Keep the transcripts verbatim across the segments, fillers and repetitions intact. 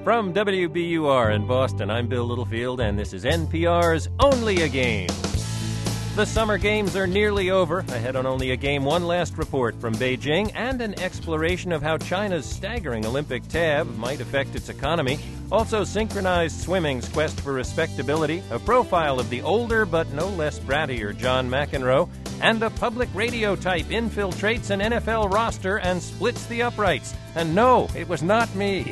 From W B U R in Boston, I'm Bill Littlefield, and this is N P R's Only a Game. The summer games are nearly over. Ahead on Only a Game, one last report from Beijing and an exploration of how China's staggering Olympic tab might affect its economy. Also, synchronized swimming's quest for respectability, a profile of the older but no less brattier John McEnroe, and a public radio type infiltrates an N F L roster and splits the uprights. And no, it was not me.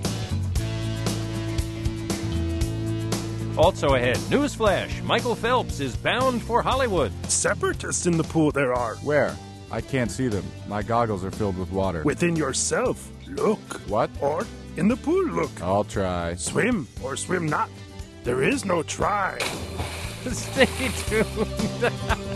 Also ahead, newsflash, Michael Phelps is bound for Hollywood. Separatists in the pool there are. Where? I can't see them. My goggles are filled with water. Within yourself. Look. What? Or in the pool, look. I'll try. Swim or swim not. There is no try. Stay tuned.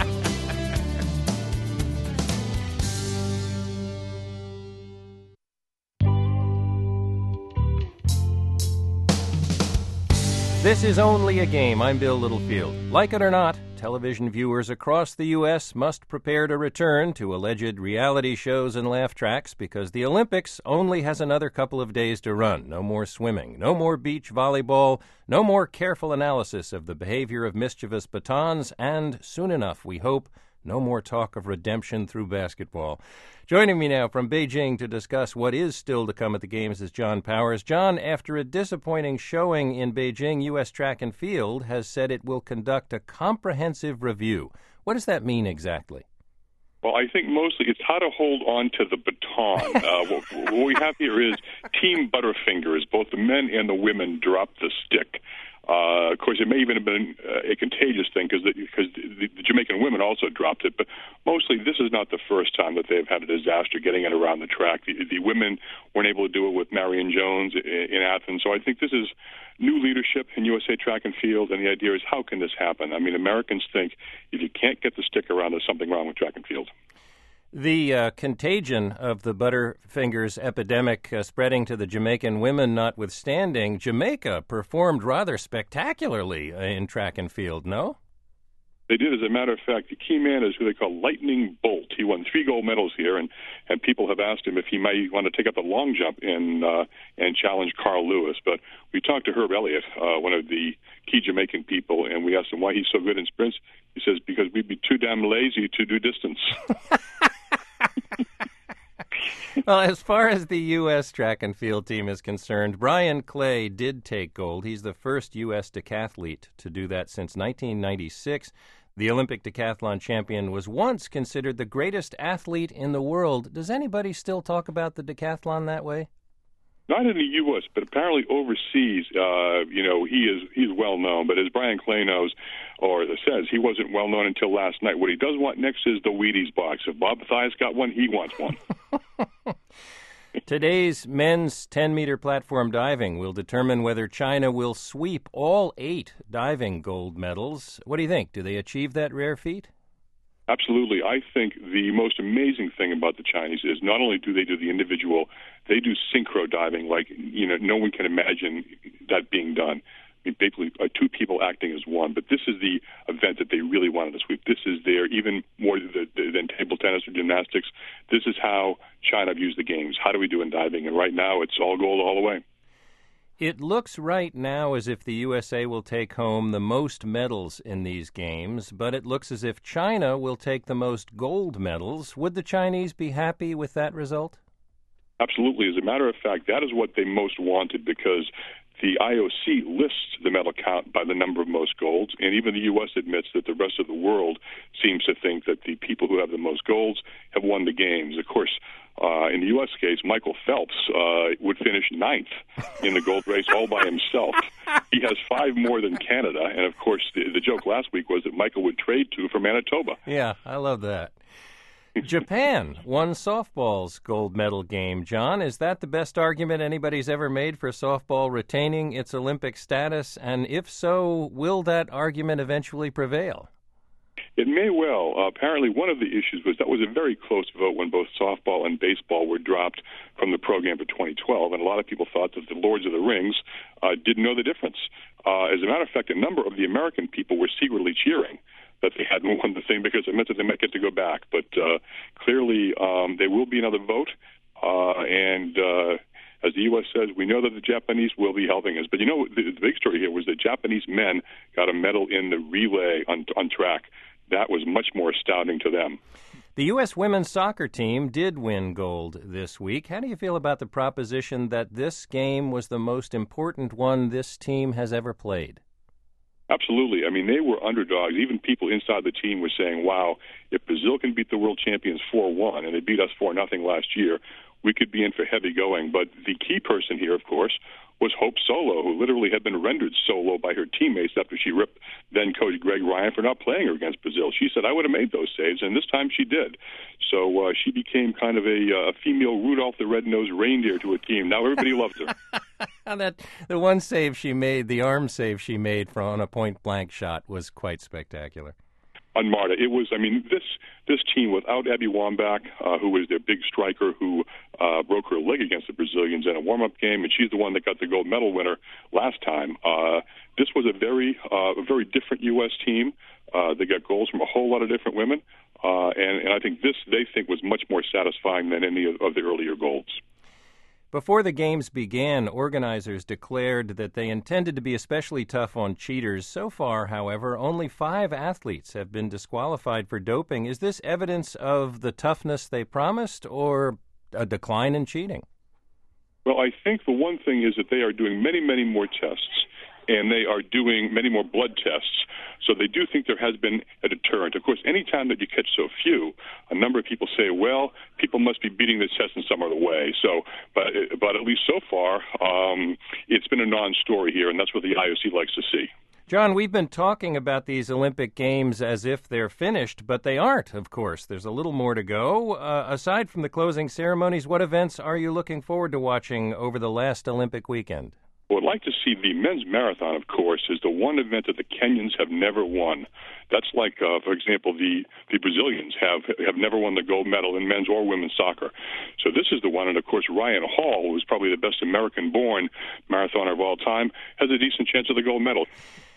This is Only a Game. I'm Bill Littlefield. Like it or not, television viewers across the U S must prepare to return to alleged reality shows and laugh tracks because the Olympics only has another couple of days to run. No more swimming, no more beach volleyball, no more careful analysis of the behavior of mischievous batons, and soon enough, we hope, no more talk of redemption through basketball. Joining me now from Beijing to discuss what is still to come at the Games is John Powers. John, after a disappointing showing in Beijing, U S Track and Field has said it will conduct a comprehensive review. What does that mean exactly? Well, I think mostly it's how to hold on to the baton. Uh, what, what we have here is Team Butterfingers. Both the men and the women dropped the stick. Uh, of course, it may even have been uh, a contagious thing because the, because the, the Jamaican women also dropped it. But mostly, this is not the first time that they've had a disaster getting it around the track. The, the women weren't able to do it with Marion Jones in, in Athens. So I think this is new leadership in U S A Track and Field. And the idea is, how can this happen? I mean, Americans think if you can't get the stick around, there's something wrong with track and field. The uh, contagion of the Butterfingers epidemic uh, spreading to the Jamaican women notwithstanding, Jamaica performed rather spectacularly in track and field, no? They did. As a matter of fact, the key man is who they call Lightning Bolt. He won three gold medals here, and, and people have asked him if he might want to take up the long jump and, uh, and challenge Carl Lewis. But we talked to Herb Elliott, uh, one of the key Jamaican people, and we asked him why he's so good in sprints. He says, because we'd be too damn lazy to do distance. Well, as far as the U S track and field team is concerned, Brian Clay did take gold. He's the first U S decathlete to do that since nineteen ninety-six. The Olympic decathlon champion was once considered the greatest athlete in the world. Does anybody still talk about the decathlon that way? Not in the U S, but apparently overseas, uh, you know, he is he's well known. But as Brian Clay knows, or says, he wasn't well known until last night. What he does want next is the Wheaties box. If Bob Mathias got one, he wants one. Today's men's ten-meter platform diving will determine whether China will sweep all eight diving gold medals. What do you think? Do they achieve that rare feat? Absolutely. I think the most amazing thing about the Chinese is not only do they do the individual, they do synchro diving like, you know, no one can imagine that being done. I mean, basically, uh, two people acting as one. But this is the event that they really wanted to sweep. This is their, even more than, than table tennis or gymnastics, this is how China views the games. How do we do in diving? And right now, it's all gold all the way. It looks right now as if the U S A will take home the most medals in these games, but it looks as if China will take the most gold medals. Would the Chinese be happy with that result? Absolutely. As a matter of fact, that is what they most wanted because the I O C lists the medal count by the number of most golds, and even the U S admits that the rest of the world seems to think that the people who have the most golds have won the games. Of course, Uh, in the U S case, Michael Phelps uh, would finish ninth in the gold race all by himself. He has five more than Canada, and of course, the, the joke last week was that Michael would trade two for Manitoba. Yeah, I love that. Japan won softball's gold medal game. John, is that the best argument anybody's ever made for softball retaining its Olympic status? And if so, will that argument eventually prevail? It may well. Uh, apparently, one of the issues was that was a very close vote when both softball and baseball were dropped from the program for twenty twelve, and a lot of people thought that the Lords of the Rings uh, didn't know the difference. Uh, as a matter of fact, a number of the American people were secretly cheering that they hadn't won the thing because it meant that they might get to go back. But uh, clearly, um, there will be another vote, uh, and uh, as the U S says, we know that the Japanese will be helping us. But, you know, the, the big story here was the Japanese men got a medal in the relay on, on track. That was much more astounding to them. The U S women's soccer team did win gold this week. How do you feel about the proposition that this game was the most important one this team has ever played? Absolutely. I mean, they were underdogs. Even people inside the team were saying, wow, if Brazil can beat the world champions four one, and they beat us four nothing last year, we could be in for heavy going. But the key person here, of course, was Hope Solo, who literally had been rendered solo by her teammates after she ripped then-coach Greg Ryan for not playing her against Brazil. She said, I would have made those saves, and this time she did. So uh, she became kind of a uh, female Rudolph the Red-Nosed Reindeer to a team. Now everybody loves her. that The one save she made, the arm save she made from on a point-blank shot was quite spectacular. On Marta, it was, I mean, this this team without Abby Wambach, uh, who was their big striker who uh, broke her leg against the Brazilians in a warm-up game, and she's the one that got the gold medal winner last time. Uh, this was a very, uh, a very different U S team. Uh, they got goals from a whole lot of different women, uh, and, and I think this, they think, was much more satisfying than any of, of the earlier golds. Before the games began, organizers declared that they intended to be especially tough on cheaters. So far, however, only five athletes have been disqualified for doping. Is this evidence of the toughness they promised or a decline in cheating? Well, I think the one thing is that they are doing many, many more tests, and they are doing many more blood tests. So they do think there has been a deterrent. Of course, any time that you catch so few, a number of people say, well, people must be beating this test in some other way. So, but but at least so far, um, it's been a non-story here, and that's what the I O C likes to see. John, we've been talking about these Olympic Games as if they're finished, but they aren't, of course. There's a little more to go. Uh, aside from the closing ceremonies, what events are you looking forward to watching over the last Olympic weekend? Well, I'd like to see the men's marathon, of course, is the one event that the Kenyans have never won. That's like, uh, for example, the, the Brazilians have have never won the gold medal in men's or women's soccer. So this is the one, and of course, Ryan Hall, who is probably the best American-born marathoner of all time, has a decent chance of the gold medal.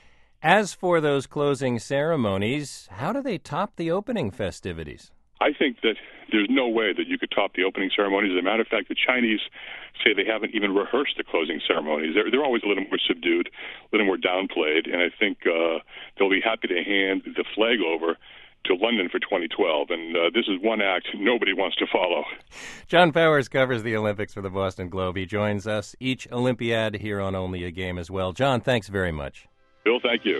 As for those closing ceremonies, how do they top the opening festivities? I think that there's no way that you could top the opening ceremonies. As a matter of fact, the Chinese say they haven't even rehearsed the closing ceremonies. They're, they're always a little more subdued, a little more downplayed, and I think uh, they'll be happy to hand the flag over to London for twenty twelve, and uh, this is one act nobody wants to follow. John Powers covers the Olympics for the Boston Globe. He joins us each Olympiad here on Only a Game as well. John, thanks very much. Bill, thank you.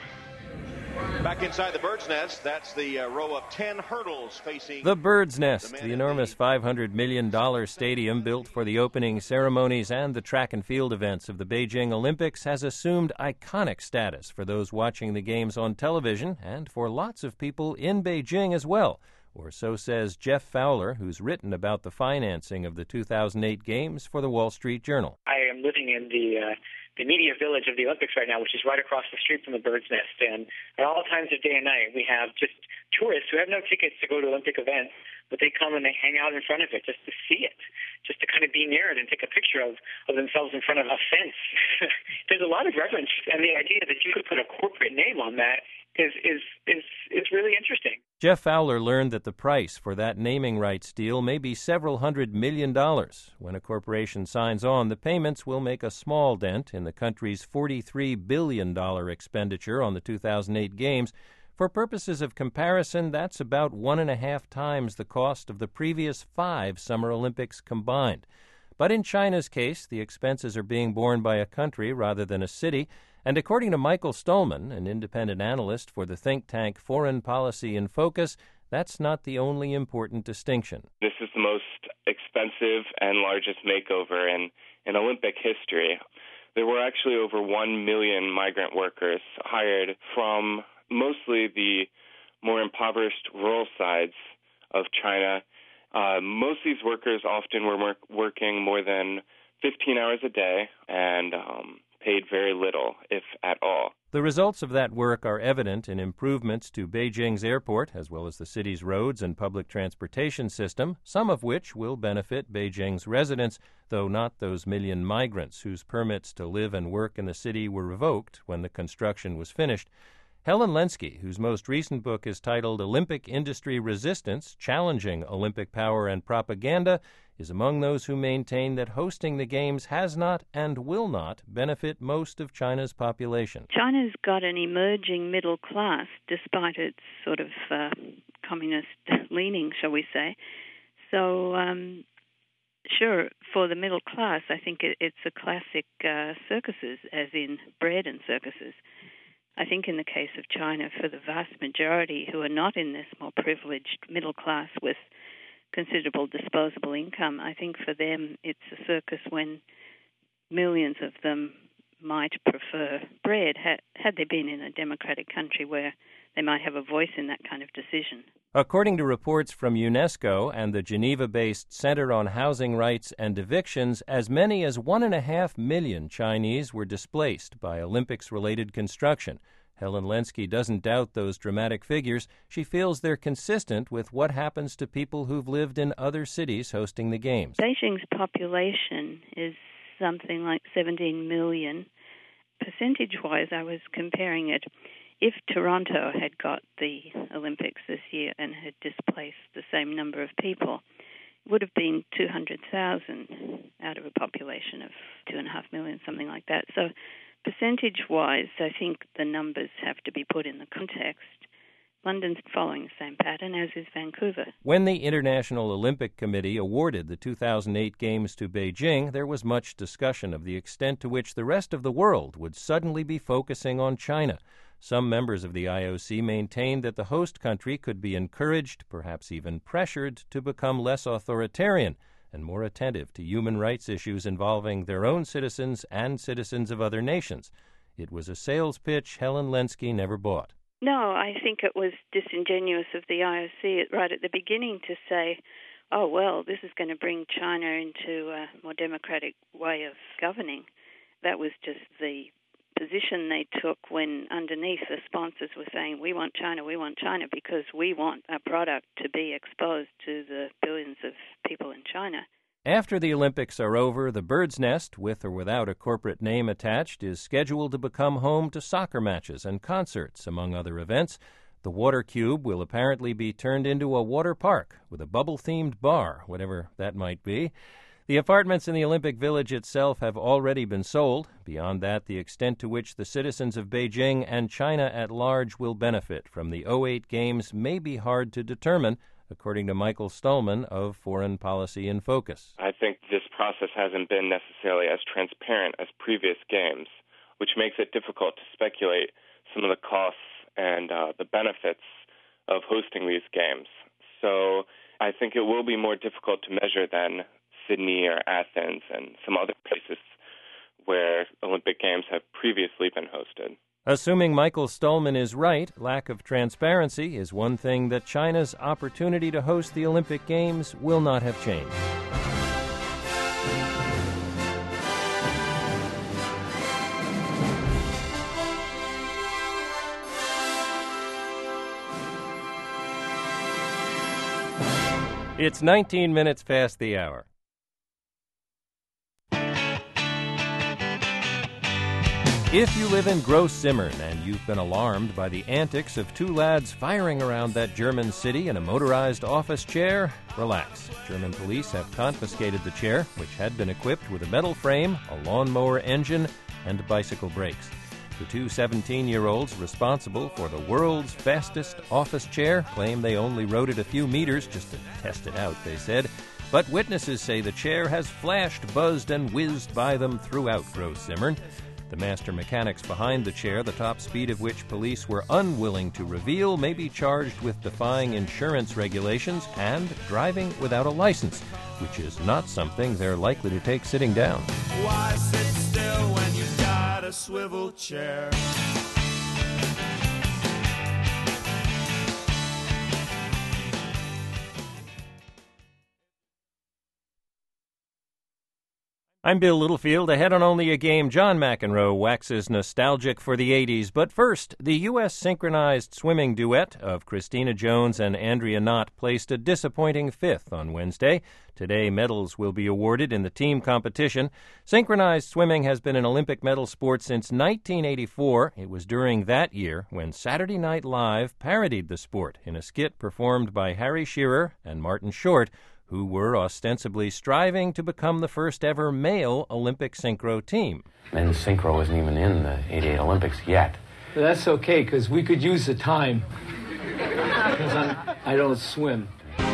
Back inside the Bird's Nest, that's the uh, row of ten hurdles facing... The Bird's Nest, the, the enormous five hundred million dollars stadium built for the opening ceremonies and the track and field events of the Beijing Olympics, has assumed iconic status for those watching the games on television and for lots of people in Beijing as well. Or so says Jeff Fowler, who's written about the financing of the two thousand eight Games for the Wall Street Journal. I am living in the... Uh... the media village of the Olympics right now, which is right across the street from the Bird's Nest. And at all times of day and night, we have just tourists who have no tickets to go to Olympic events, but they come and they hang out in front of it just to see it, just to kind of be near it and take a picture of, of themselves in front of a fence. There's a lot of reverence, and the idea that you could put a corporate name on that is is is is really interesting. Jeff Fowler learned that the price for that naming rights deal may be several hundred million dollars. When a corporation signs on, the payments will make a small dent in the country's forty-three billion dollars expenditure on the two thousand eight Games. For purposes of comparison, that's about one and a half times the cost of the previous five Summer Olympics combined. But in China's case, the expenses are being borne by a country rather than a city. And according to Michael Stolman, an independent analyst for the think tank Foreign Policy in Focus, that's not the only important distinction. This is the most expensive and largest makeover in, in Olympic history. There were actually over one million migrant workers hired from mostly the more impoverished rural sides of China. Uh, most of these workers often were work, working more than fifteen hours a day and um, paid very little, if at all. The results of that work are evident in improvements to Beijing's airport, as well as the city's roads and public transportation system, some of which will benefit Beijing's residents, though not those million migrants whose permits to live and work in the city were revoked when the construction was finished. Helen Lenski, whose most recent book is titled Olympic Industry Resistance, Challenging Olympic Power and Propaganda, is among those who maintain that hosting the Games has not and will not benefit most of China's population. China's got an emerging middle class, despite its sort of uh, communist leaning, shall we say. So, um, sure, for the middle class, I think it, it's a classic uh, circuses, as in bread and circuses. I think in the case of China, for the vast majority who are not in this more privileged middle class with considerable disposable income, I think for them it's a circus when millions of them might prefer bread had, had they been in a democratic country where they might have a voice in that kind of decision. According to reports from UNESCO and the Geneva-based Center on Housing Rights and Evictions, as many as one and a half million Chinese were displaced by Olympics-related construction. Helen Lenski doesn't doubt those dramatic figures. She feels they're consistent with what happens to people who've lived in other cities hosting the Games. Beijing's population is something like seventeen million. Percentage-wise, I was comparing it. If Toronto had got the Olympics this year and had displaced the same number of people, it would have been two hundred thousand out of a population of two point five million, something like that. So percentage-wise, I think the numbers have to be put in the context. London's following the same pattern, as is Vancouver. When the International Olympic Committee awarded the two thousand eight Games to Beijing, there was much discussion of the extent to which the rest of the world would suddenly be focusing on China. Some members of the I O C maintained that the host country could be encouraged, perhaps even pressured, to become less authoritarian and more attentive to human rights issues involving their own citizens and citizens of other nations. It was a sales pitch Helen Lenski never bought. No, I think it was disingenuous of the I O C right at the beginning to say, oh, well, this is going to bring China into a more democratic way of governing. That was just the position they took when underneath the sponsors were saying, we want China, we want China, because we want our product to be exposed to the billions of people in China. After the Olympics are over, the Bird's Nest, with or without a corporate name attached, is scheduled to become home to soccer matches and concerts, among other events. The Water Cube will apparently be turned into a water park with a bubble-themed bar, whatever that might be. The apartments in the Olympic Village itself have already been sold. Beyond that, the extent to which the citizens of Beijing and China at large will benefit from the oh eight Games may be hard to determine, according to Michael Stallman of Foreign Policy in Focus. I think this process hasn't been necessarily as transparent as previous games, which makes it difficult to speculate some of the costs and uh, the benefits of hosting these games. So I think it will be more difficult to measure than Sydney or Athens and some other places where Olympic Games have previously been hosted. Assuming Michael Stallman is right, lack of transparency is one thing that China's opportunity to host the Olympic Games will not have changed. It's nineteen minutes past the hour. If you live in Gross Zimmern and you've been alarmed by the antics of two lads firing around that German city in a motorized office chair, relax. German police have confiscated the chair, which had been equipped with a metal frame, a lawnmower engine, and bicycle brakes. The two seventeen-year-olds responsible for the world's fastest office chair claim they only rode it a few meters just to test it out, they said. But witnesses say the chair has flashed, buzzed, and whizzed by them throughout Gross Zimmern. The master mechanics behind the chair, the top speed of which police were unwilling to reveal, may be charged with defying insurance regulations and driving without a license, which is not something they're likely to take sitting down. Why sit still when you've got a swivel chair? I'm Bill Littlefield. Ahead on Only a Game, John McEnroe waxes nostalgic for the eighties. But first, the U S synchronized swimming duet of Christina Jones and Andrea Knott placed a disappointing fifth on Wednesday. Today, medals will be awarded in the team competition. Synchronized swimming has been an Olympic medal sport since nineteen eighty-four. It was during that year when Saturday Night Live parodied the sport in a skit performed by Harry Shearer and Martin Short, who were ostensibly striving to become the first ever male Olympic synchro team. Men's synchro isn't even in the eighty-eight Olympics yet. But that's okay, because we could use the time. Because I don't swim.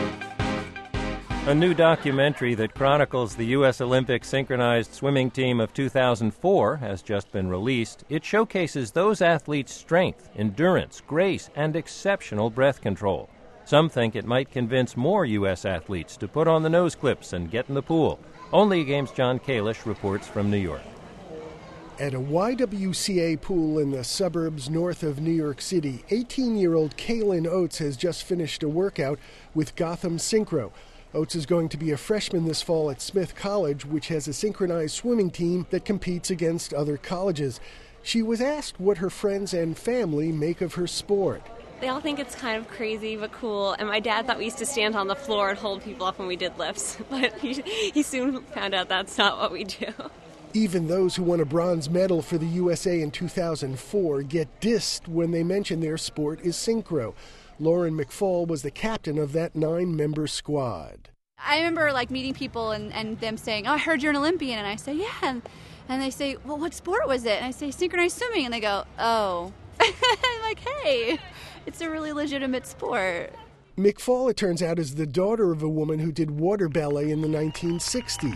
A new documentary that chronicles the U S Olympic synchronized swimming team of two thousand four has just been released. It showcases those athletes' strength, endurance, grace, and exceptional breath control. Some think it might convince more U S athletes to put on the nose clips and get in the pool. Only a Game's John Kalish reports from New York. At a Y W C A pool in the suburbs north of New York City, eighteen-year-old Kaylin Oates has just finished a workout with Gotham Synchro. Oates is going to be a freshman this fall at Smith College, which has a synchronized swimming team that competes against other colleges. She was asked what her friends and family make of her sport. They all think it's kind of crazy but cool, and my dad thought we used to stand on the floor and hold people up when we did lifts, but he, he soon found out that's not what we do. Even those who won a bronze medal for the U S A in two thousand four get dissed when they mention their sport is synchro. Lauren McFall was the captain of that nine-member squad. I remember like meeting people and, and them saying, oh, I heard you're an Olympian, and I say, yeah, and, and they say, well, what sport was it? And I say, synchronized swimming, and they go, oh. I'm like, hey, it's a really legitimate sport. McFall, it turns out, is the daughter of a woman who did water ballet in the nineteen sixties.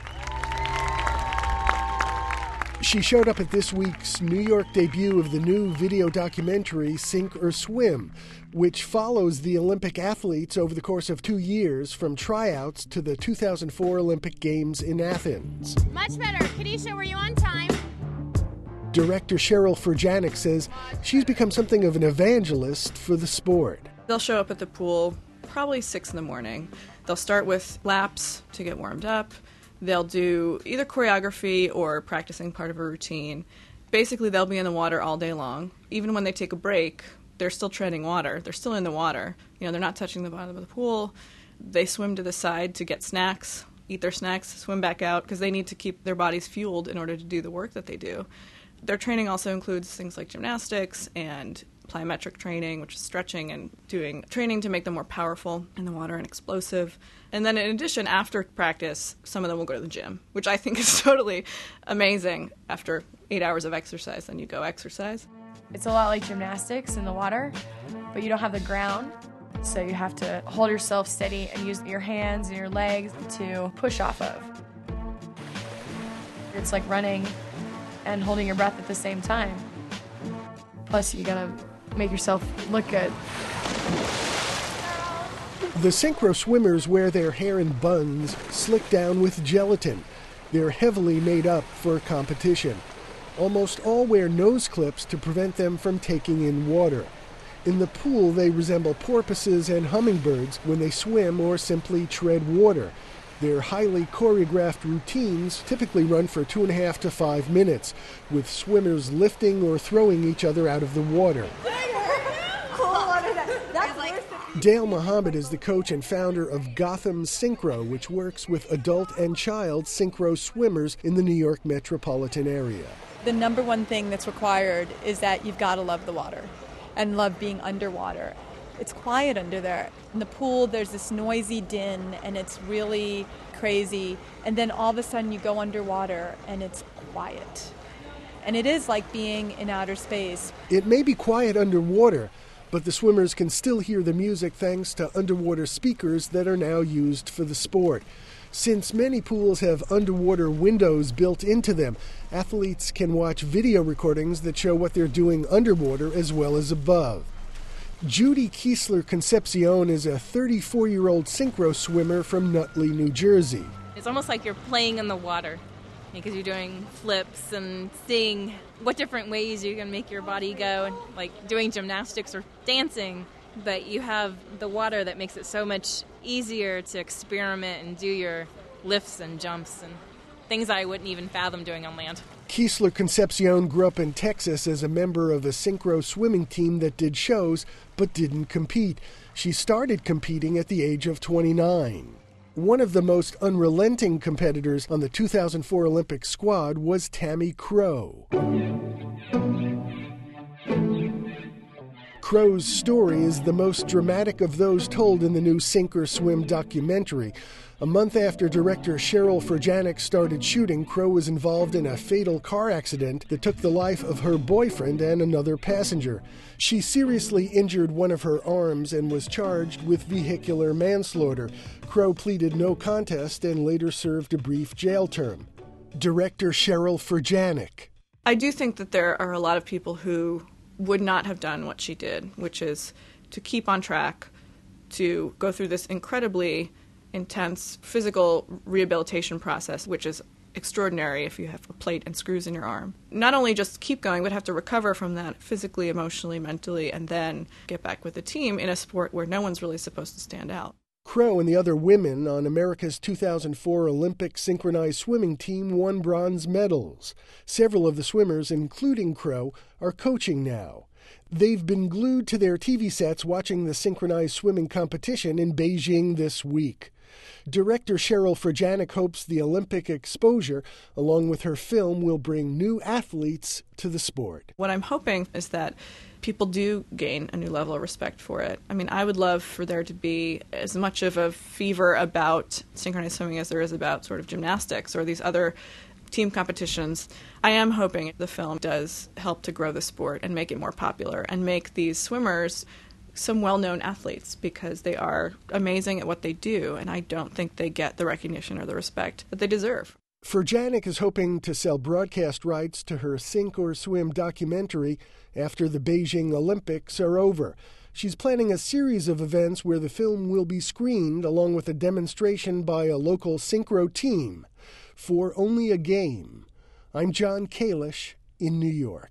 She showed up at this week's New York debut of the new video documentary Sink or Swim, which follows the Olympic athletes over the course of two years from tryouts to the two thousand four Olympic Games in Athens. Much better. Kadisha, were you on time? Director Cheryl Furjanic says she's become something of an evangelist for the sport. They'll show up at the pool probably six in the morning. They'll start with laps to get warmed up. They'll do either choreography or practicing part of a routine. Basically, they'll be in the water all day long. Even when they take a break, they're still treading water. They're still in the water. You know, they're not touching the bottom of the pool. They swim to the side to get snacks, eat their snacks, swim back out, because they need to keep their bodies fueled in order to do the work that they do. Their training also includes things like gymnastics and plyometric training, which is stretching and doing training to make them more powerful in the water and explosive. And then in addition, after practice, some of them will go to the gym, which I think is totally amazing. After eight hours of exercise, then you go exercise. It's a lot like gymnastics in the water, but you don't have the ground, so you have to hold yourself steady and use your hands and your legs to push off of. It's like running and holding your breath at the same time. Plus, you gotta make yourself look good. The synchro swimmers wear their hair in buns slicked down with gelatin. They're heavily made up for competition. Almost all wear nose clips to prevent them from taking in water. In the pool, they resemble porpoises and hummingbirds when they swim or simply tread water. Their highly choreographed routines typically run for two and a half to five minutes, with swimmers lifting or throwing each other out of the water. Dale Muhammad is the coach and founder of Gotham Synchro, which works with adult and child synchro swimmers in the New York metropolitan area. The number one thing that's required is that you've got to love the water and love being underwater. It's quiet under there. In the pool, there's this noisy din, and it's really crazy. And then all of a sudden, you go underwater, and it's quiet. And it is like being in outer space. It may be quiet underwater, but the swimmers can still hear the music thanks to underwater speakers that are now used for the sport. Since many pools have underwater windows built into them, athletes can watch video recordings that show what they're doing underwater as well as above. Judy Kiesler Concepcion is a thirty-four-year-old synchro swimmer from Nutley, New Jersey. It's almost like you're playing in the water because you're doing flips and seeing what different ways you can make your body go, like doing gymnastics or dancing. But you have the water that makes it so much easier to experiment and do your lifts and jumps. And things I wouldn't even fathom doing on land. Keesler Concepcion grew up in Texas as a member of a synchro swimming team that did shows but didn't compete. She started competing at the age of twenty-nine. One of the most unrelenting competitors on the two thousand four Olympic squad was Tammy Crow. Crow's story is the most dramatic of those told in the new Sink or Swim documentary. A month after director Cheryl Furjanik started shooting, Crow was involved in a fatal car accident that took the life of her boyfriend and another passenger. She seriously injured one of her arms and was charged with vehicular manslaughter. Crow pleaded no contest and later served a brief jail term. Director Cheryl Furjanik. I do think that there are a lot of people who would not have done what she did, which is to keep on track, to go through this incredibly intense physical rehabilitation process, which is extraordinary if you have a plate and screws in your arm. Not only just keep going, but have to recover from that physically, emotionally, mentally, and then get back with the team in a sport where no one's really supposed to stand out. Crow and the other women on America's two thousand four Olympic synchronized swimming team won bronze medals. Several of the swimmers, including Crow, are coaching now. They've been glued to their T V sets watching the synchronized swimming competition in Beijing this week. Director Cheryl Furjanik hopes the Olympic exposure, along with her film, will bring new athletes to the sport. What I'm hoping is that people do gain a new level of respect for it. I mean, I would love for there to be as much of a fever about synchronized swimming as there is about sort of gymnastics or these other team competitions. I am hoping the film does help to grow the sport and make it more popular and make these swimmers some well-known athletes, because they are amazing at what they do, and I don't think they get the recognition or the respect that they deserve. Furjanik is hoping to sell broadcast rights to her Sink or Swim documentary after the Beijing Olympics are over. She's planning a series of events where the film will be screened along with a demonstration by a local synchro team. For Only a Game, I'm John Kalish in New York.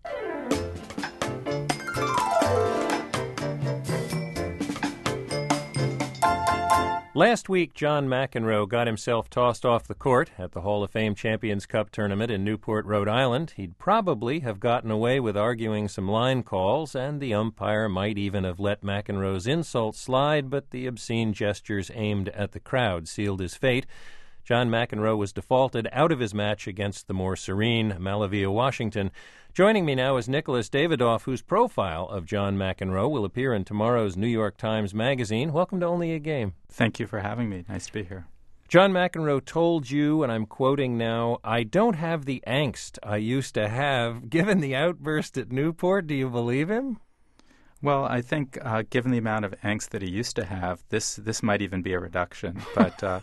Last week, John McEnroe got himself tossed off the court at the Hall of Fame Champions Cup tournament in Newport, Rhode Island. He'd probably have gotten away with arguing some line calls, and the umpire might even have let McEnroe's insult slide, but the obscene gestures aimed at the crowd sealed his fate. John McEnroe was defaulted out of his match against the more serene Malavia Washington. Joining me now is Nicholas Davidoff, whose profile of John McEnroe will appear in tomorrow's New York Times Magazine. Welcome to Only a Game. Thank you for having me. Nice to be here. John McEnroe told you, and I'm quoting now, "I don't have the angst I used to have." Given the outburst at Newport, do you believe him? Well, I think uh, given the amount of angst that he used to have, this this might even be a reduction. But uh,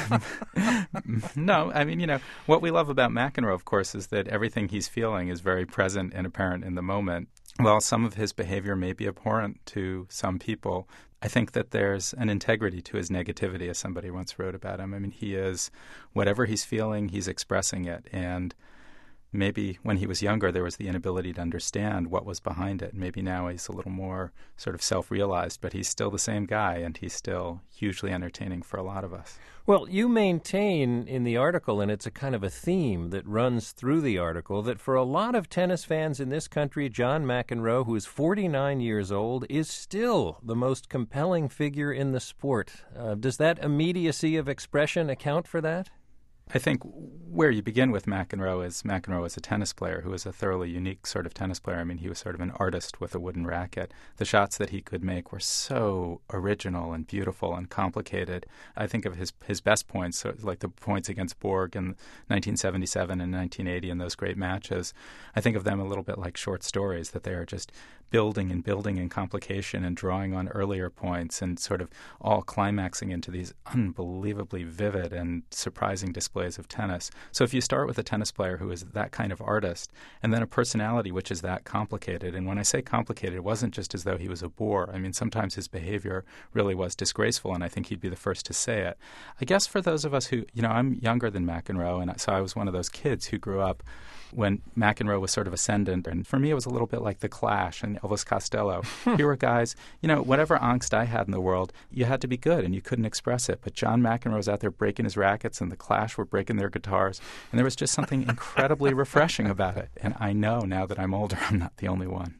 no, I mean, you know, what we love about McEnroe, of course, is that everything he's feeling is very present and apparent in the moment. While some of his behavior may be abhorrent to some people, I think that there's an integrity to his negativity, as somebody once wrote about him. I mean, he is, whatever he's feeling, he's expressing it. And maybe when he was younger, there was the inability to understand what was behind it. Maybe now he's a little more sort of self-realized, but he's still the same guy, and he's still hugely entertaining for a lot of us. Well, you maintain in the article, and it's a kind of a theme that runs through the article, that for a lot of tennis fans in this country, John McEnroe, who is forty-nine years old, is still the most compelling figure in the sport. Uh, does that immediacy of expression account for that? I think where you begin with McEnroe is McEnroe is a tennis player who was a thoroughly unique sort of tennis player. I mean, he was sort of an artist with a wooden racket. The shots that he could make were so original and beautiful and complicated. I think of his his best points, so like the points against Borg in nineteen seventy-seven and nineteen eighty in those great matches. I think of them a little bit like short stories, that they are just building and building in complication and drawing on earlier points and sort of all climaxing into these unbelievably vivid and surprising displays of tennis. So if you start with a tennis player who is that kind of artist, and then a personality which is that complicated, and when I say complicated, it wasn't just as though he was a bore. I mean, sometimes his behavior really was disgraceful, and I think he'd be the first to say it. I guess for those of us who, you know, I'm younger than McEnroe, and so I was one of those kids who grew up when McEnroe was sort of ascendant. And for me, it was a little bit like The Clash and Elvis Costello. Here were guys, you know, whatever angst I had in the world, you had to be good and you couldn't express it. But John McEnroe was out there breaking his rackets, and The Clash were were breaking their guitars. And there was just something incredibly refreshing about it. And I know now that I'm older, I'm not the only one.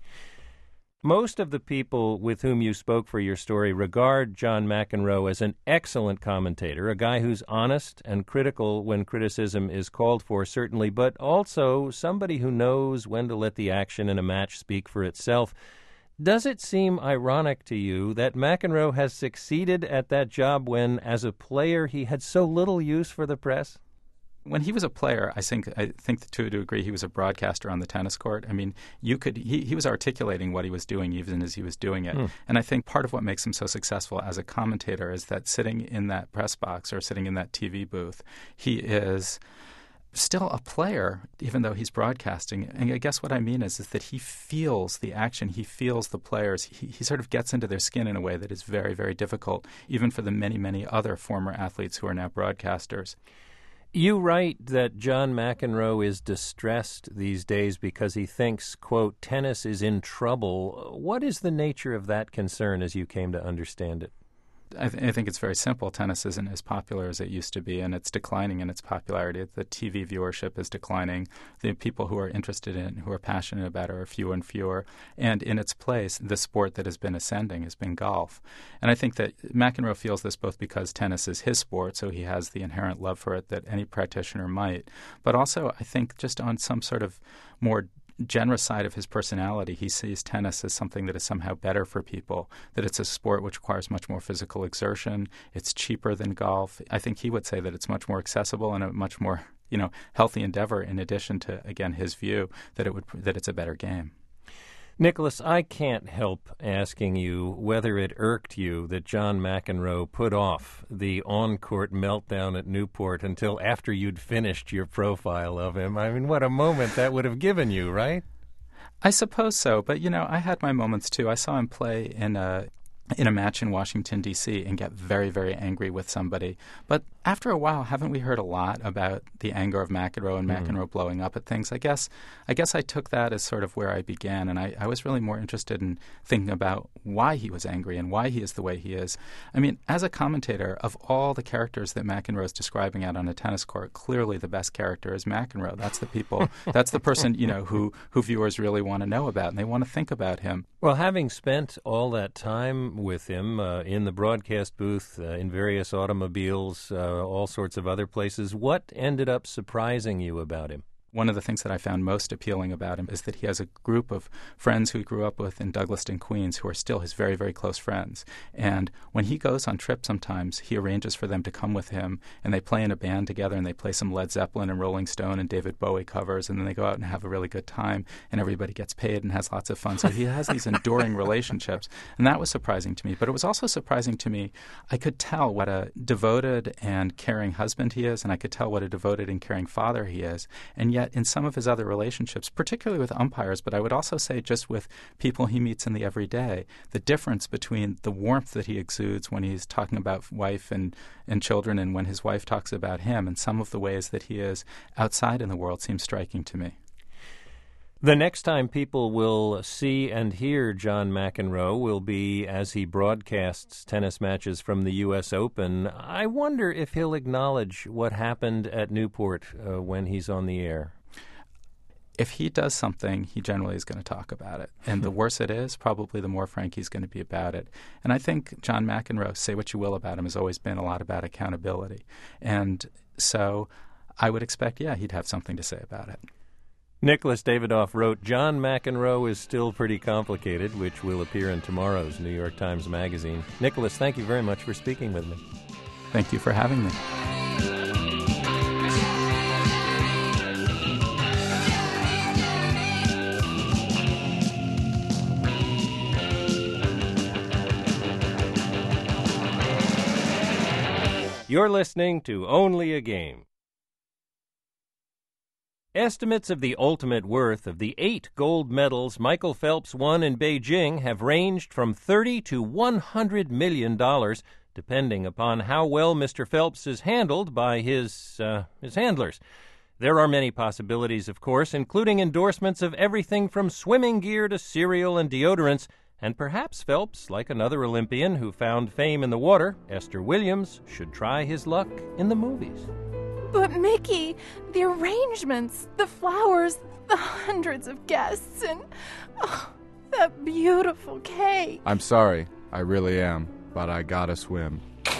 Most of the people with whom you spoke for your story regard John McEnroe as an excellent commentator, a guy who's honest and critical when criticism is called for, certainly, but also somebody who knows when to let the action in a match speak for itself. Does it seem ironic to you that McEnroe has succeeded at that job when, as a player, he had so little use for the press? When he was a player, I think I think to a degree he was a broadcaster on the tennis court. I mean, you could he, he was articulating what he was doing even as he was doing it. Mm. And I think part of what makes him so successful as a commentator is that sitting in that press box or sitting in that T V booth, he is still a player, even though he's broadcasting. And I guess what I mean is, is that he feels the action. He feels the players. He, he sort of gets into their skin in a way that is very, very difficult, even for the many, many other former athletes who are now broadcasters. You write that John McEnroe is distressed these days because he thinks, quote, tennis is in trouble. What is the nature of that concern as you came to understand it? I, th- I think it's very simple. Tennis isn't as popular as it used to be, and it's declining in its popularity. The T V viewership is declining. The people who are interested in, who are passionate about it, are fewer and fewer. And in its place, the sport that has been ascending has been golf. And I think that McEnroe feels this both because tennis is his sport, so he has the inherent love for it that any practitioner might, but also I think just on some sort of more generous side of his personality, he sees tennis as something that is somehow better for people, that it's a sport which requires much more physical exertion, it's cheaper than golf. I think he would say that it's much more accessible and a much more, you know, healthy endeavor, in addition to, again, his view that it would that it's a better game. Nicholas, I can't help asking you whether it irked you that John McEnroe put off the on-court meltdown at Newport until after you'd finished your profile of him. I mean, what a moment that would have given you, right? I suppose so, but, you know, I had my moments, too. I saw him play in a in a match in Washington, D C, and get very, very angry with somebody. But after a while, haven't we heard a lot about the anger of McEnroe and mm. McEnroe blowing up at things? I guess I guess I took that as sort of where I began, and I, I was really more interested in thinking about why he was angry and why he is the way he is. I mean, as a commentator, of all the characters that McEnroe is describing out on a tennis court, clearly the best character is McEnroe. That's the people, that's the person, you know, who, who viewers really want to know about, and they want to think about him. Well, having spent all that time with him uh, in the broadcast booth, uh, in various automobiles, uh, all sorts of other places, what ended up surprising you about him? One of the things that I found most appealing about him is that he has a group of friends who he grew up with in Douglaston, Queens, who are still his very, very close friends. And when he goes on trips sometimes, he arranges for them to come with him, and they play in a band together, and they play some Led Zeppelin and Rolling Stone and David Bowie covers, and then they go out and have a really good time, and everybody gets paid and has lots of fun. So he has these enduring relationships, and that was surprising to me. But it was also surprising to me, I could tell what a devoted and caring husband he is, and I could tell what a devoted and caring father he is, and yet in some of his other relationships, particularly with umpires, but I would also say just with people he meets in the everyday, the difference between the warmth that he exudes when he's talking about wife and, and children and when his wife talks about him, and some of the ways that he is outside in the world seems striking to me. The next time people will see and hear John McEnroe will be as he broadcasts tennis matches from the U S Open. I wonder if he'll acknowledge what happened at Newport uh, when he's on the air. If he does something, he generally is going to talk about it. And the worse it is, probably the more frank he's going to be about it. And I think John McEnroe, say what you will about him, has always been a lot about accountability. And so I would expect, yeah, he'd have something to say about it. Nicholas Davidoff wrote, John McEnroe is still pretty complicated, which will appear in tomorrow's New York Times Magazine. Nicholas, thank you very much for speaking with me. Thank you for having me. You're listening to Only a Game. Estimates of the ultimate worth of the eight gold medals Michael Phelps won in Beijing have ranged from thirty to one hundred million dollars, depending upon how well Mister Phelps is handled by his, uh, his handlers. There are many possibilities, of course, including endorsements of everything from swimming gear to cereal and deodorants, and perhaps Phelps, like another Olympian who found fame in the water, Esther Williams, should try his luck in the movies. But Mickey, the arrangements, the flowers, the hundreds of guests, and oh, that beautiful cake. I'm sorry. I really am. But I gotta swim.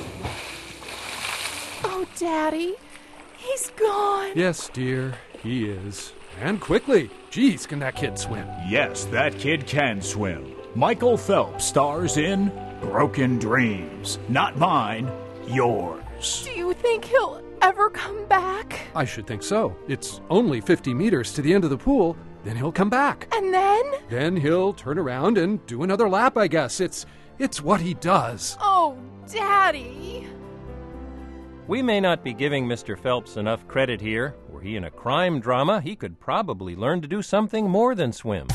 Oh, Daddy, he's gone. Yes, dear, he is. And quickly. Geez, can that kid swim? Yes, that kid can swim. Michael Phelps stars in Broken Dreams. Not mine, yours. Do you think he'll ever come back? I should think so. It's only fifty meters to the end of the pool, then he'll come back. And then? Then he'll turn around and do another lap, I guess. It's it's what he does. Oh, Daddy. We may not be giving Mister Phelps enough credit here. Were he in a crime drama, he could probably learn to do something more than swim.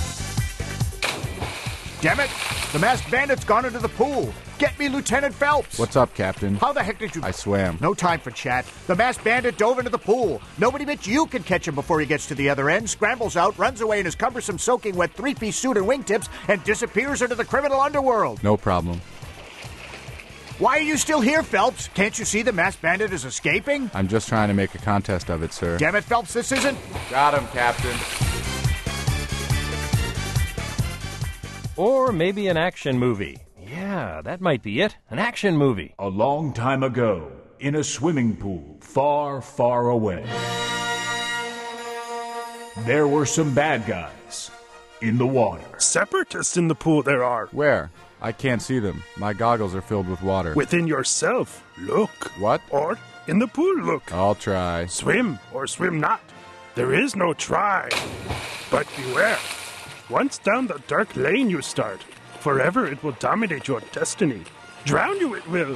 Damn it! The masked bandit's gone into the pool. Get me Lieutenant Phelps. What's up, Captain? How the heck did you... I swam. No time for chat. The masked bandit dove into the pool. Nobody but you can catch him before he gets to the other end, scrambles out, runs away in his cumbersome soaking wet three-piece suit and wingtips, and disappears into the criminal underworld. No problem. Why are you still here, Phelps? Can't you see the masked bandit is escaping? I'm just trying to make a contest of it, sir. Damn it, Phelps, this isn't... Got him, Captain. Or maybe an action movie. Yeah, that might be it. An action movie. A long time ago, in a swimming pool far, far away, there were some bad guys in the water. Separatists in the pool there are. Where? I can't see them. My goggles are filled with water. Within yourself. Look. What? Or in the pool, look. I'll try. Swim or swim not. There is no try. But beware. Once down the dark lane you start, forever it will dominate your destiny. Drown you it will.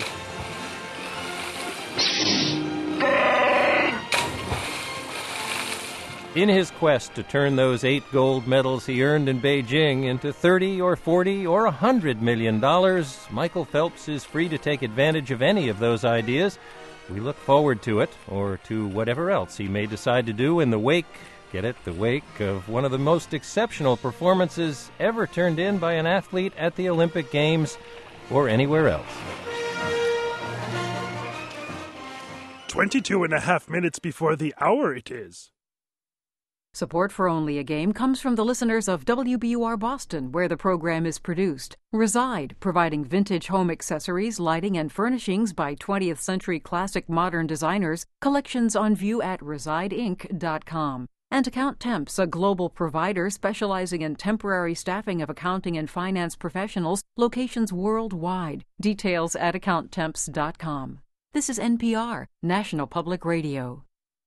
In his quest to turn those eight gold medals he earned in Beijing into thirty or forty or a hundred million dollars, Michael Phelps is free to take advantage of any of those ideas. We look forward to it, or to whatever else he may decide to do in the wake, get it, the wake of one of the most exceptional performances ever turned in by an athlete at the Olympic Games or anywhere else. Twenty-two and a half minutes before the hour it is. Support for Only a Game comes from the listeners of W B U R Boston, where the program is produced. Reside, providing vintage home accessories, lighting, and furnishings by twentieth century classic modern designers. Collections on view at reside inc dot com. And Account Temps, a global provider specializing in temporary staffing of accounting and finance professionals, locations worldwide. Details at account temps dot com. This is N P R, National Public Radio.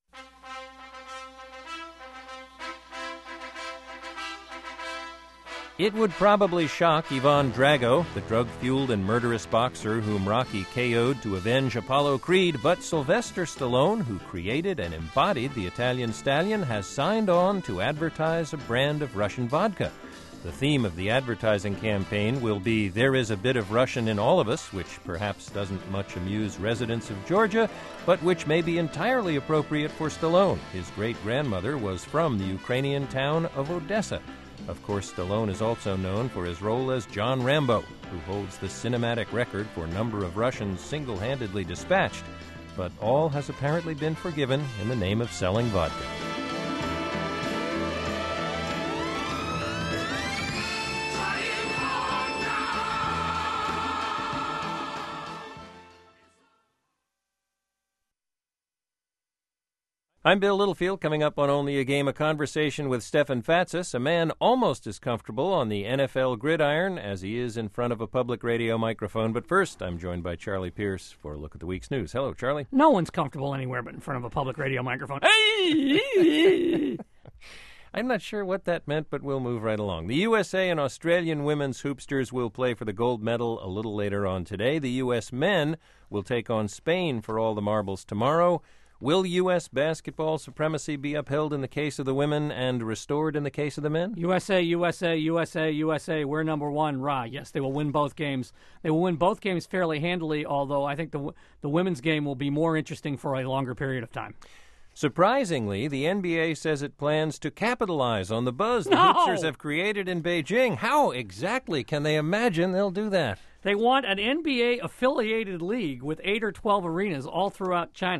It would probably shock Ivan Drago, the drug-fueled and murderous boxer whom Rocky K O'd to avenge Apollo Creed, but Sylvester Stallone, who created and embodied the Italian stallion, has signed on to advertise a brand of Russian vodka. The theme of the advertising campaign will be "There is a bit of Russian in all of us," which perhaps doesn't much amuse residents of Georgia, but which may be entirely appropriate for Stallone. His great-grandmother was from the Ukrainian town of Odessa. Of course, Stallone is also known for his role as John Rambo, who holds the cinematic record for number of Russians single-handedly dispatched. But all has apparently been forgiven in the name of selling vodka. I'm Bill Littlefield. Coming up on Only a Game, a conversation with Stefan Fatsis, a man almost as comfortable on the N F L gridiron as he is in front of a public radio microphone. But first, I'm joined by Charlie Pierce for a look at the week's news. Hello, Charlie. No one's comfortable anywhere but in front of a public radio microphone. Hey! I'm not sure what that meant, but we'll move right along. The U S A and Australian women's hoopsters will play for the gold medal a little later on today. The U S men will take on Spain for all the marbles tomorrow. Will U S basketball supremacy be upheld in the case of the women and restored in the case of the men? U S A, U S A, U S A, U S A, we're number one, rah. Yes, they will win both games. They will win both games fairly handily, although I think the the women's game will be more interesting for a longer period of time. Surprisingly, the N B A says it plans to capitalize on the buzz the No! Hoopsters have created in Beijing. How exactly can they imagine they'll do that? They want an N B A-affiliated league with eight or twelve arenas all throughout China.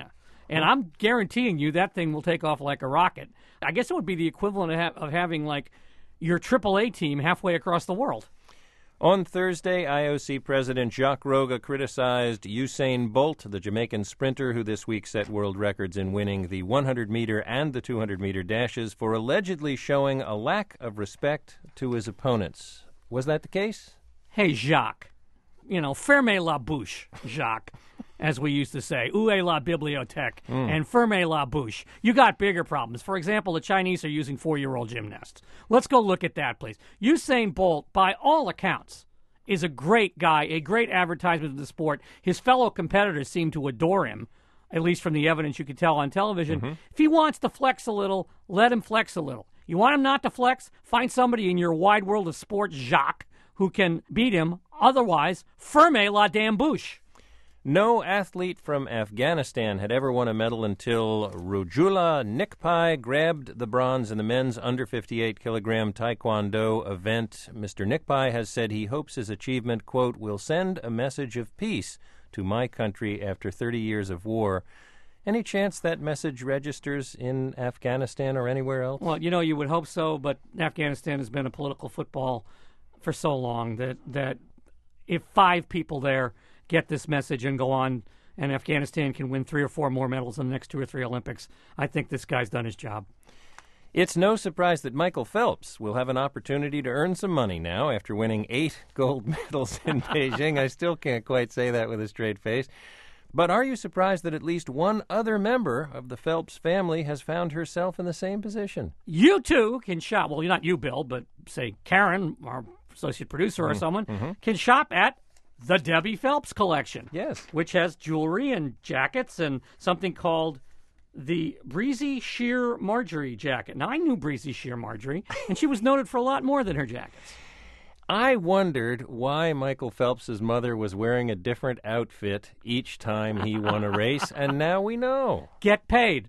And I'm guaranteeing you that thing will take off like a rocket. I guess it would be the equivalent of, ha- of having, like, your triple A team halfway across the world. On Thursday, I O C President Jacques Roga criticized Usain Bolt, the Jamaican sprinter who this week set world records in winning the one hundred meter and the two hundred meter dashes, for allegedly showing a lack of respect to his opponents. Was that the case? Hey, Jacques. You know, ferme la bouche, Jacques, as we used to say. Où est la bibliothèque? Mm. And ferme la bouche. You got bigger problems. For example, the Chinese are using four-year-old gymnasts. Let's go look at that, please. Usain Bolt, by all accounts, is a great guy, a great advertisement of the sport. His fellow competitors seem to adore him, at least from the evidence you can tell on television. Mm-hmm. If he wants to flex a little, let him flex a little. You want him not to flex? Find somebody in your wide world of sport, Jacques, who can beat him. Otherwise, ferme la damn bouche. No athlete from Afghanistan had ever won a medal until Rojula Nikpai grabbed the bronze in the men's under fifty-eight kilogram taekwondo event. Mister Nikpai has said he hopes his achievement, quote, will send a message of peace to my country after thirty years of war. Any chance that message registers in Afghanistan or anywhere else? Well, you know, you would hope so, but Afghanistan has been a political football for so long that, that if five people there get this message and go on and Afghanistan can win three or four more medals in the next two or three Olympics, I think this guy's done his job. It's no surprise that Michael Phelps will have an opportunity to earn some money now after winning eight gold medals in Beijing. I still can't quite say that with a straight face. But are you surprised that at least one other member of the Phelps family has found herself in the same position? You too can shop. Well, not you, Bill, but say Karen, our associate producer or Mm, someone, mm-hmm. can shop at the Debbie Phelps Collection. Yes. Which has jewelry and jackets and something called the Breezy Sheer Marjorie jacket. Now, I knew Breezy Sheer Marjorie, and she was noted for a lot more than her jackets. I wondered why Michael Phelps's mother was wearing a different outfit each time he won a race, and now we know. Get paid.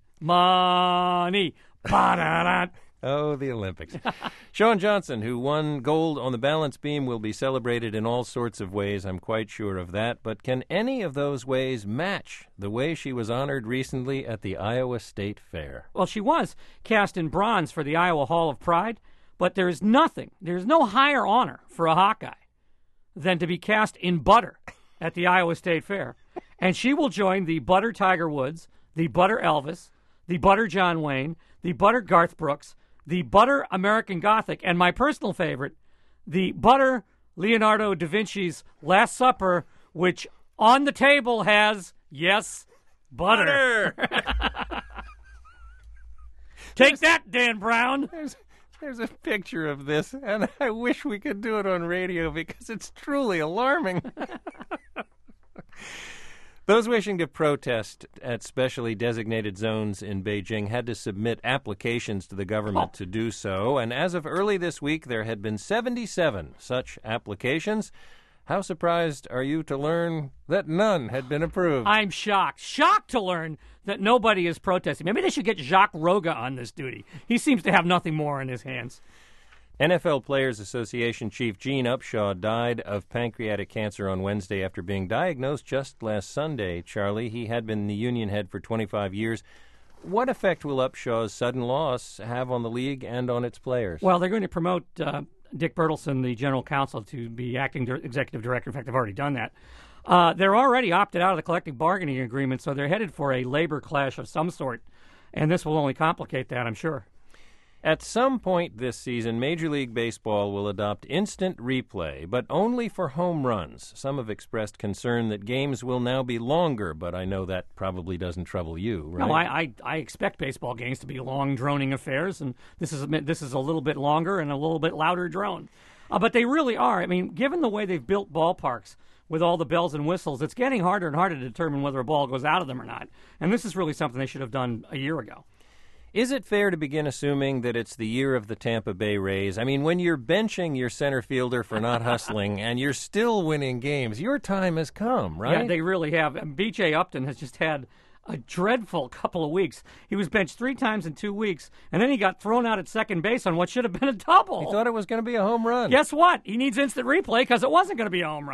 Money. Ba-da-da. Oh, the Olympics. Shawn Johnson, who won gold on the balance beam, will be celebrated in all sorts of ways, I'm quite sure of that. But can any of those ways match the way she was honored recently at the Iowa State Fair? Well, she was cast in bronze for the Iowa Hall of Pride, but there is nothing, there's no higher honor for a Hawkeye than to be cast in butter at the Iowa State Fair. And she will join the butter Tiger Woods, the butter Elvis, the butter John Wayne, the butter Garth Brooks, the butter American Gothic, and my personal favorite, the butter Leonardo da Vinci's Last Supper, which on the table has, yes, butter. butter. Take that, Dan Brown. There's, there's a picture of this, and I wish we could do it on radio because it's truly alarming. Those wishing to protest at specially designated zones in Beijing had to submit applications to the government to do so, and as of early this week, there had been seventy-seven such applications. How surprised are you to learn that none had been approved? I'm shocked. Shocked to learn that nobody is protesting. Maybe they should get Jacques Roga on this duty. He seems to have nothing more in his hands. N F L Players Association Chief Gene Upshaw died of pancreatic cancer on Wednesday after being diagnosed just last Sunday. Charlie, he had been the union head for twenty-five years. What effect will Upshaw's sudden loss have on the league and on its players? Well, they're going to promote uh, Dick Bertelson, the general counsel, to be acting di- executive director. In fact, they've already done that. Uh, they're already opted out of the collective bargaining agreement, so they're headed for a labor clash of some sort, and this will only complicate that, I'm sure. At some point this season, Major League Baseball will adopt instant replay, but only for home runs. Some have expressed concern that games will now be longer, but I know that probably doesn't trouble you, right? No, I, I, I expect baseball games to be long, droning affairs, and this is this is a little bit longer and a little bit louder drone. Uh, but they really are. I mean, given the way they've built ballparks with all the bells and whistles, it's getting harder and harder to determine whether a ball goes out of them or not. And this is really something they should have done a year ago. Is it fair to begin assuming that it's the year of the Tampa Bay Rays? I mean, when you're benching your center fielder for not hustling and you're still winning games, your time has come, right? Yeah, they really have. And B J Upton has just had a dreadful couple of weeks. He was benched three times in two weeks, and then he got thrown out at second base on what should have been a double. He thought it was going to be a home run. Guess what? He needs instant replay because it wasn't going to be a home run.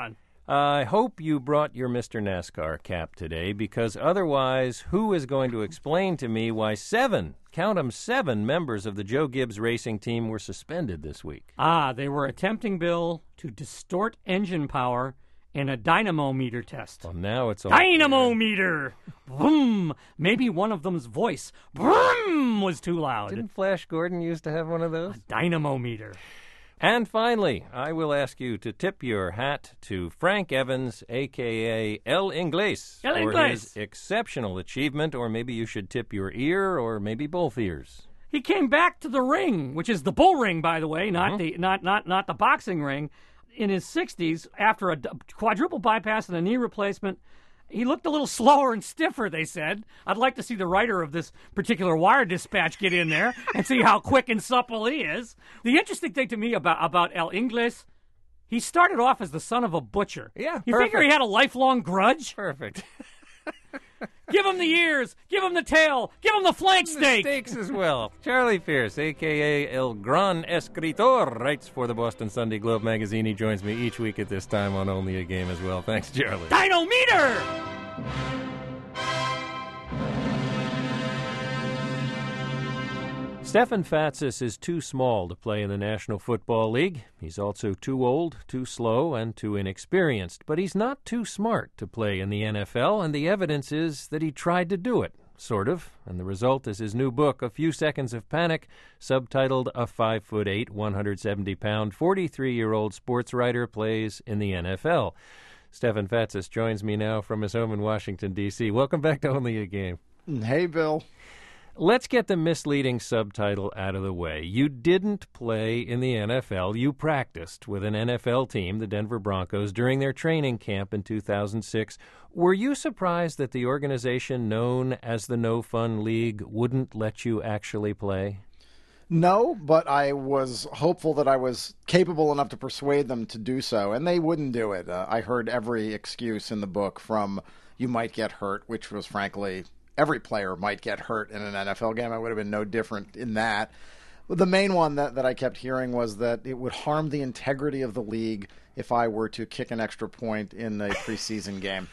I hope you brought your Mister NASCAR cap today, because otherwise, who is going to explain to me why seven, count 'em seven, members of the Joe Gibbs racing team were suspended this week? Ah, they were attempting, Bill, to distort engine power in a dynamometer test. Well, now it's all Dynamometer! Boom! Maybe one of them's voice, boom, was too loud. Didn't Flash Gordon used to have one of those? A dynamometer. And finally, I will ask you to tip your hat to Frank Evans, a k a. El Inglés, El for Inglés. his exceptional achievement, or maybe you should tip your ear, or maybe both ears. He came back to the ring, which is the bull ring, by the way, not Mhm. the not not not the boxing ring, in his sixties after a d- quadruple bypass and a knee replacement. He looked a little slower and stiffer, they said. I'd like to see the writer of this particular wire dispatch get in there and see how quick and supple he is. The interesting thing to me about, about El Inglés, he started off as the son of a butcher. Yeah, You perfect. figure he had a lifelong grudge? Perfect. Give him the ears, give him the tail, give him the flank steak. Steaks as well. Charlie Pierce, a k a. El Gran Escritor, writes for the Boston Sunday Globe magazine. He joins me each week at this time on Only a Game as well. Thanks, Charlie. Dynometer! Stefan Fatsis is too small to play in the National Football League. He's also too old, too slow, and too inexperienced. But he's not too smart to play in the N F L, and the evidence is that he tried to do it, sort of. And the result is his new book, A Few Seconds of Panic, subtitled A five foot eight, one hundred seventy pound, forty-three-year-old sports writer plays in the N F L. Stefan Fatsis joins me now from his home in Washington, D C Welcome back to Only a Game. Hey, Bill. Let's get the misleading subtitle out of the way. You didn't play in the N F L. You practiced with an N F L team, the Denver Broncos, during their training camp in two thousand six. Were you surprised that the organization known as the No Fun League wouldn't let you actually play? No, but I was hopeful that I was capable enough to persuade them to do so, and they wouldn't do it. Uh, I heard every excuse in the book, from you might get hurt, which was frankly... every player might get hurt in an N F L game. I would have been no different in that. But the main one that, that I kept hearing was that it would harm the integrity of the league if I were to kick an extra point in a preseason game.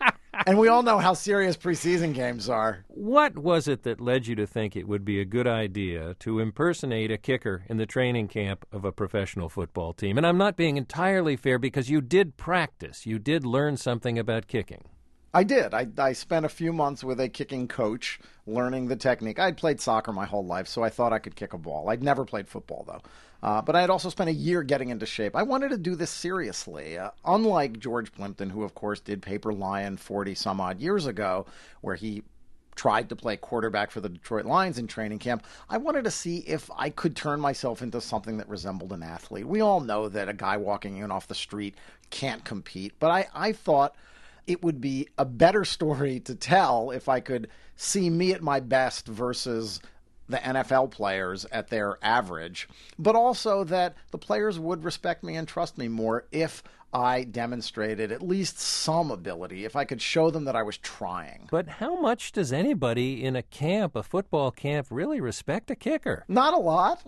And we all know how serious preseason games are. What was it that led you to think it would be a good idea to impersonate a kicker in the training camp of a professional football team? And I'm not being entirely fair, because you did practice. You did learn something about kicking. I did. I, I spent a few months with a kicking coach learning the technique. I'd played soccer my whole life, so I thought I could kick a ball. I'd never played football, though. Uh, but I had also spent a year getting into shape. I wanted to do this seriously. Uh, unlike George Plimpton, who, of course, did Paper Lion forty-some-odd years ago, where he tried to play quarterback for the Detroit Lions in training camp, I wanted to see if I could turn myself into something that resembled an athlete. We all know that a guy walking in off the street can't compete, but I, I thought... it would be a better story to tell if I could see me at my best versus the N F L players at their average, but also that the players would respect me and trust me more if I demonstrated at least some ability, if I could show them that I was trying. But how much does anybody in a camp, a football camp, really respect a kicker? Not a lot.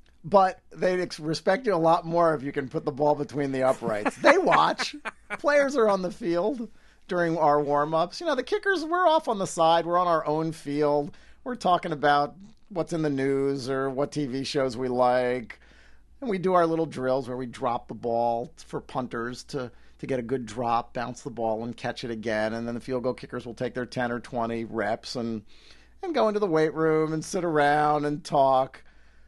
But they'd ex- respect you a lot more if you can put the ball between the uprights. They watch. Players are on the field during our warm-ups. You know, the kickers, we're off on the side. We're on our own field. We're talking about what's in the news or what T V shows we like. And we do our little drills where we drop the ball for punters to, to get a good drop, bounce the ball, and catch it again. And then the field goal kickers will take their ten or twenty reps and, and go into the weight room and sit around and talk.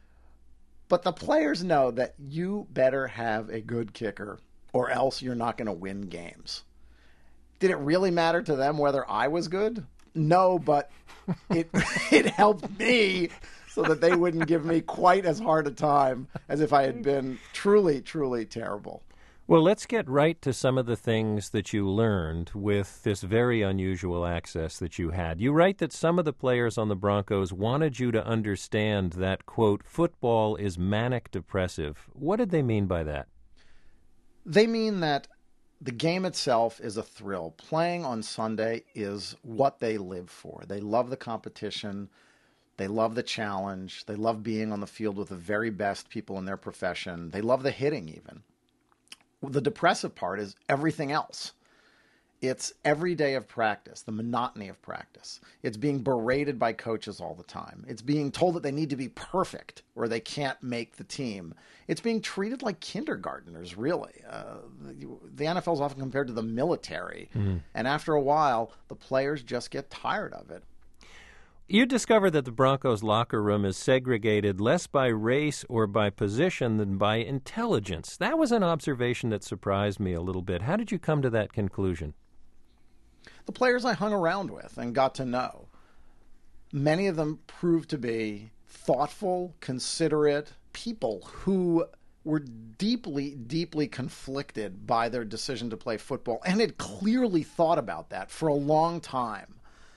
But the players know that you better have a good kicker or else you're not going to win games. Did it really matter to them whether I was good? No, but it it helped me so that they wouldn't give me quite as hard a time as if I had been truly, truly terrible. Well, let's get right to some of the things that you learned with this very unusual access that you had. You write that some of the players on the Broncos wanted you to understand that, quote, football is manic depressive. What did they mean by that? They mean that the game itself is a thrill. Playing on Sunday is what they live for. They love the competition. They love the challenge. They love being on the field with the very best people in their profession. They love the hitting even. The depressive part is everything else. It's every day of practice, the monotony of practice. It's being berated by coaches all the time. It's being told that they need to be perfect or they can't make the team. It's being treated like kindergartners, really. Uh, the, the N F L is often compared to the military. Mm. And after a while, the players just get tired of it. You discovered that the Broncos locker room is segregated less by race or by position than by intelligence. That was an observation that surprised me a little bit. How did you come to that conclusion? The players I hung around with and got to know, many of them proved to be thoughtful, considerate people who were deeply, deeply conflicted by their decision to play football and had clearly thought about that for a long time.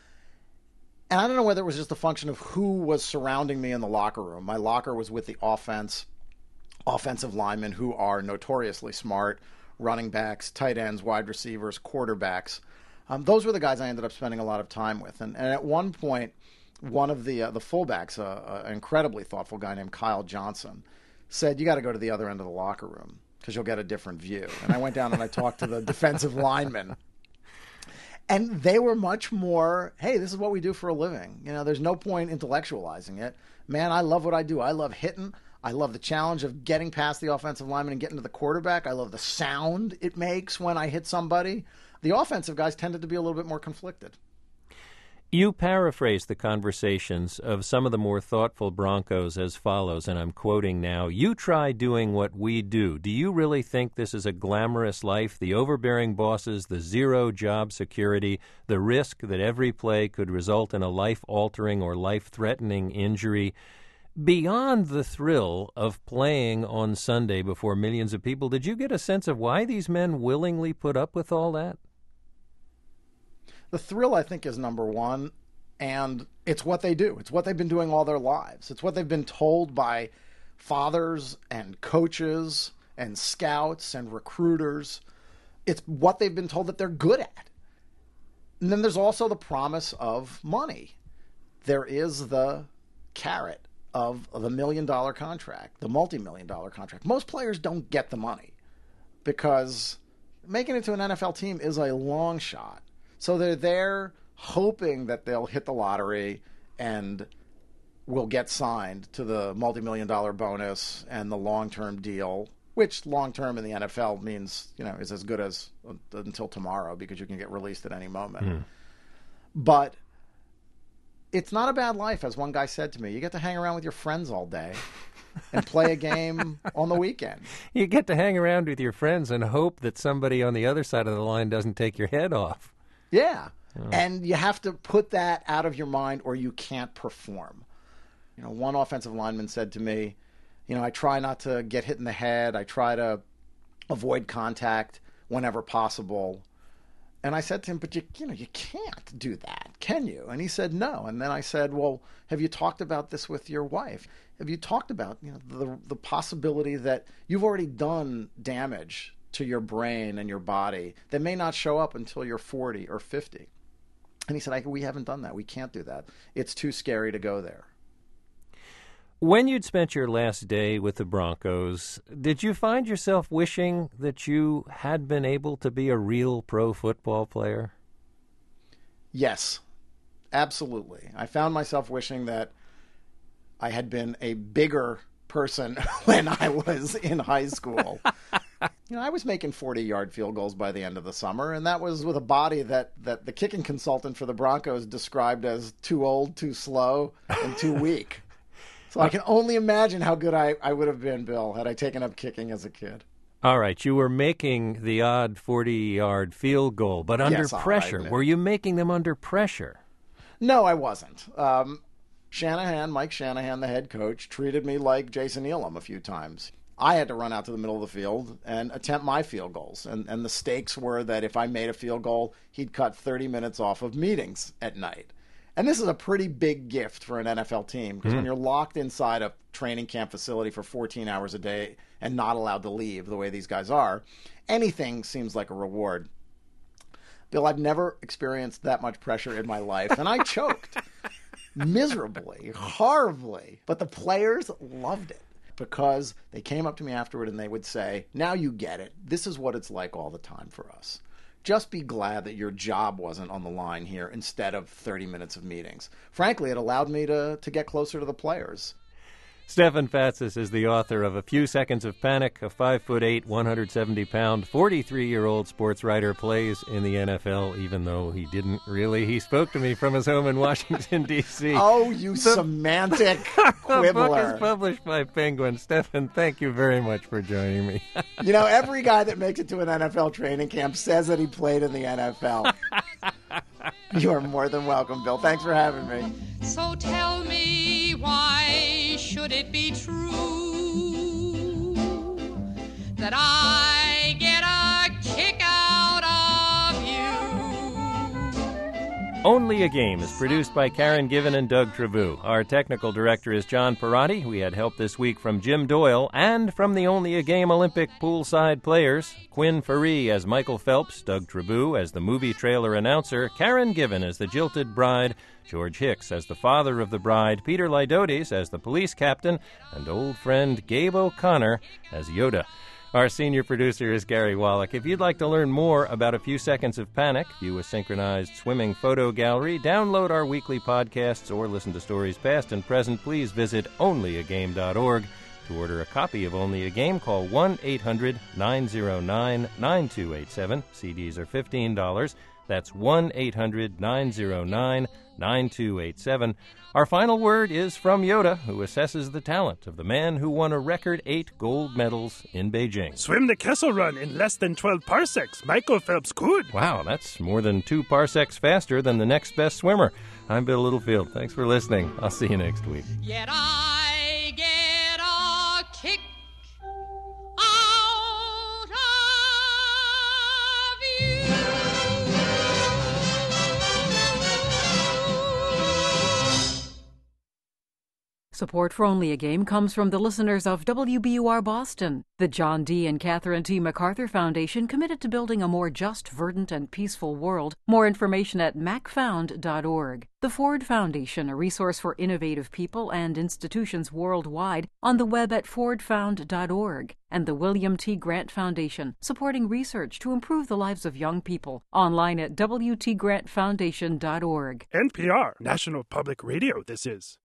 And I don't know whether it was just a function of who was surrounding me in the locker room. My locker was with the offense, offensive linemen who are notoriously smart, running backs, tight ends, wide receivers, quarterbacks. Um, those were the guys I ended up spending a lot of time with. And, and at one point, one of the uh, the fullbacks, uh, an incredibly thoughtful guy named Kyle Johnson, said, you got to go to the other end of the locker room because you'll get a different view. And I went down and I talked to the defensive linemen. And they were much more, hey, this is what we do for a living. You know, there's no point intellectualizing it. Man, I love what I do. I love hitting. I love the challenge of getting past the offensive lineman and getting to the quarterback. I love the sound it makes when I hit somebody. The offensive guys tended to be a little bit more conflicted. You paraphrased the conversations of some of the more thoughtful Broncos as follows, and I'm quoting now, "You try doing what we do. Do you really think this is a glamorous life? The overbearing bosses, the zero job security, the risk that every play could result in a life-altering or life-threatening injury. Beyond the thrill of playing on Sunday before millions of people, did you get a sense of why these men willingly put up with all that?" The thrill, I think, is number one, and it's what they do. It's what they've been doing all their lives. It's what they've been told by fathers and coaches and scouts and recruiters. It's what they've been told that they're good at. And then there's also the promise of money. There is the carrot of the million-dollar contract, the multi-million dollar contract. Most players don't get the money because making it to an N F L team is a long shot. So they're there hoping that they'll hit the lottery and will get signed to the multi-million dollar bonus and the long-term deal, which long-term in the N F L means, you know, is as good as uh, until tomorrow because you can get released at any moment. Mm. But it's not a bad life, as one guy said to me. You get to hang around with your friends all day and play a game on the weekend. You get to hang around with your friends and hope that somebody on the other side of the line doesn't take your head off. Yeah. Oh. And you have to put that out of your mind or you can't perform. You know, one offensive lineman said to me, you know, I try not to get hit in the head. I try to avoid contact whenever possible. And I said to him, but you, you know, you can't do that, can you? And he said, no. And then I said, well, have you talked about this with your wife? Have you talked about, you know, the the possibility that you've already done damage to your brain and your body that may not show up until you're forty or fifty? And he said, I, we haven't done that. We can't do that. It's too scary to go there. When you'd spent your last day with the Broncos, did you find yourself wishing that you had been able to be a real pro football player? Yes, absolutely. I found myself wishing that I had been a bigger person when I was in high school. You know, I was making forty-yard field goals by the end of the summer, and that was with a body that, that the kicking consultant for the Broncos described as too old, too slow, and too weak. So I can only imagine how good I, I would have been, Bill, had I taken up kicking as a kid. All right, you were making the odd forty-yard field goal, but under yes, pressure. Right, were you making them under pressure? No, I wasn't. Um, Shanahan, Mike Shanahan, the head coach, treated me like Jason Elam a few times. I had to run out to the middle of the field and attempt my field goals. And, and the stakes were that if I made a field goal, he'd cut thirty minutes off of meetings at night. And this is a pretty big gift for an N F L team because mm. when you're locked inside a training camp facility for fourteen hours a day and not allowed to leave the way these guys are, anything seems like a reward. Bill, I've never experienced that much pressure in my life, and I choked miserably, horribly. But the players loved it. because they came up to me afterward and they would say, now you get it. This is what it's like all the time for us. Just be glad that your job wasn't on the line here instead of thirty minutes of meetings. Frankly, it allowed me to, to get closer to the players. Stefan Fatsis is the author of A Few Seconds of Panic. A five foot eight, one hundred seventy pound, forty-three-year-old sports writer plays in the N F L, even though he didn't really. He spoke to me from his home in Washington, D C Oh, you the, semantic quibbler. The book is published by Penguin. Stefan, thank you very much for joining me. You know, every guy that makes it to an N F L training camp says that he played in the N F L. You are more than welcome, Bill. Thanks for having me. So tell me, why should it be true that I get a kick out of you? Only a Game is produced by Karen Given and Doug Trabue. Our technical director is John Perotti. We had help this week from Jim Doyle and from the Only a Game Olympic poolside players. Quinn Faree as Michael Phelps, Doug Trabue as the movie trailer announcer, Karen Given as the jilted bride, George Hicks as the father of the bride, Peter Lydotes as the police captain, and old friend Gabe O'Connor as Yoda. Our senior producer is Gary Wallach. If you'd like to learn more about A Few Seconds of Panic, view a synchronized swimming photo gallery, download our weekly podcasts, or listen to stories past and present, please visit only a game dot org. To order a copy of Only a Game, call one eight hundred nine oh nine nine two eight seven. C Ds are fifteen dollars. That's one eight hundred nine oh nine nine two eight seven. Our final word is from Yoda, who assesses the talent of the man who won a record eight gold medals in Beijing. Swim the Kessel Run in less than twelve parsecs. Michael Phelps could. Wow, that's more than two parsecs faster than the next best swimmer. I'm Bill Littlefield. Thanks for listening. I'll see you next week. Yet I get a kick out of you. Support for Only a Game comes from the listeners of W B U R Boston, the John D. and Catherine T. MacArthur Foundation, committed to building a more just, verdant, and peaceful world. More information at mac found dot org. The Ford Foundation, a resource for innovative people and institutions worldwide, on the web at ford found dot org. And the William T. Grant Foundation, supporting research to improve the lives of young people, online at w t grant foundation dot org. N P R, National Public Radio, this is.